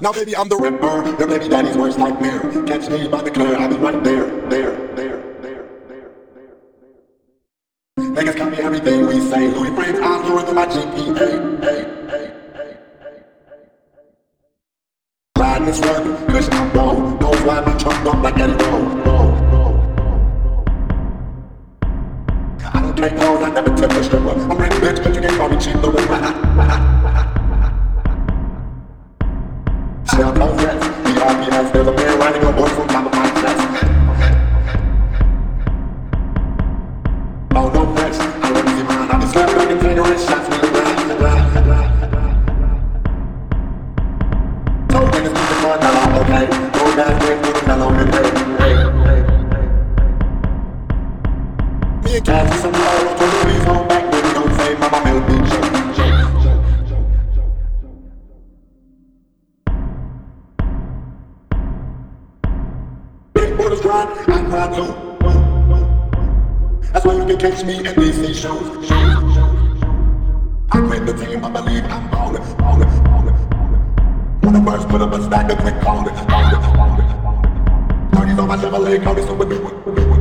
Now baby, I'm the ripper, your baby daddy's worst nightmare. Catch me by the curb, I'll be right there. Niggas copy everything we say. Louis frames eyes lower than my GPA. Riding this work, cushion I'm low. Don't ride my trunk up like Eddie Rowe. I don't take hoes, I never tip a stripper. I'm ready, bitch, but you can't call me cheap, the ripper. Shell no threats, BRBS, there's a man riding a horse on top of my chest. Oh, no threats, I let me see mine. I'll be slapping like a finger shots me around. So niggas keep the car mellow, okay? Go down here through the mellow and me and Cass is some low, put the police home back, baby, don't say mama milk me shake. Borders grind, I grind too. That's why you can catch me in DC shows. I quit the team, I believe I'm ballin'. When I first put up a stack of quick callin'. 30s on my Chevrolet, call me super duper.